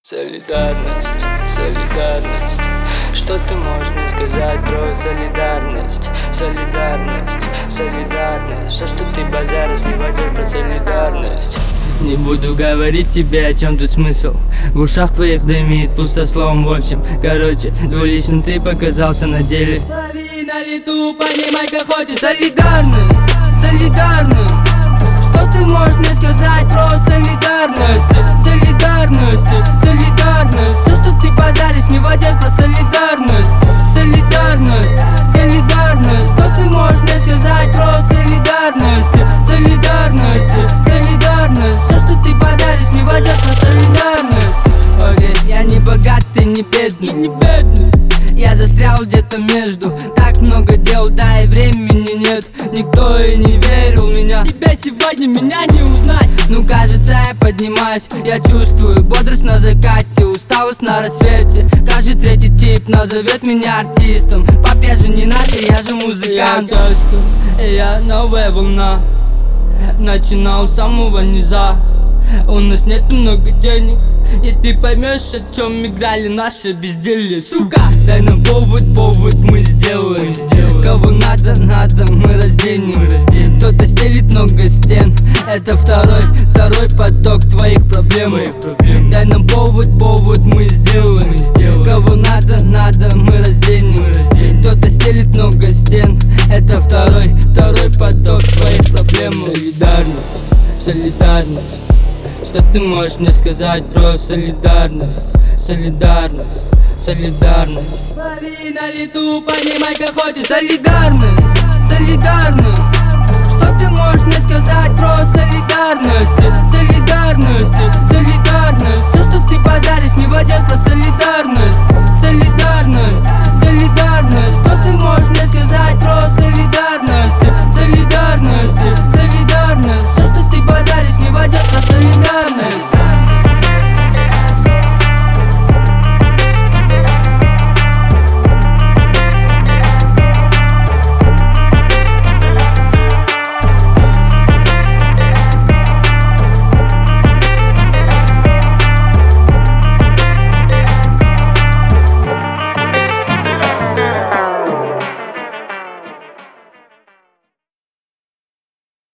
Солидарность, солидарность. Что ты можешь мне сказать про солидарность? Солидарность, солидарность. Все, что ты базаришь, не водил про солидарность. Не буду говорить тебе, о чем тут смысл. В ушах твоих дымит пустословом в общем. Короче, двуличным ты показался на деле. Лови на лету, понимай, как хочешь. Солидарность, солидарность. Что ты можешь мне сказать про солидарность? Солидарность, солидарность. Все, что ты базаришь, не водят про солидарность. Солидарность, солидарность. Что ты можешь мне сказать про солидарность? Солидарность, солидарность. Все, что ты базаришь, не водят про солидарность. Окей, я не богатый, не бедный, я застрял где-то между. Так много дел, да и времени нет. Никто и не верил в меня. Тебя сегодня меня не узнать. Ну кажется, я поднимаюсь. Я чувствую бодрость на закате, усталость на рассвете. Каждый третий тип назовет меня артистом. Пап, я же не надо, я же музыкант. Я кастом, я новая волна. Начинал с самого низа. У нас нет много денег, и ты поймешь, о чем играли наши безделье. Сука, дай нам повод, мы сделаем. Кого надо, мы разденем. Кто-то стелит много стен. Это второй поток твоих проблем. Дай нам повод, мы сделаем. Кого надо, мы разденем. Кто-то стелит много стен. Это второй поток твоих проблем. Солидарность, солидарность. Что ты можешь мне сказать про солидарность? Солидарность, солидарность. Лови на лету, понимай, как хочешь. Солидарность, солидарность. Что ты можешь мне сказать про солидарность? Солидарность, солидарность. Все, что ты базаришь, не водят про солидарность.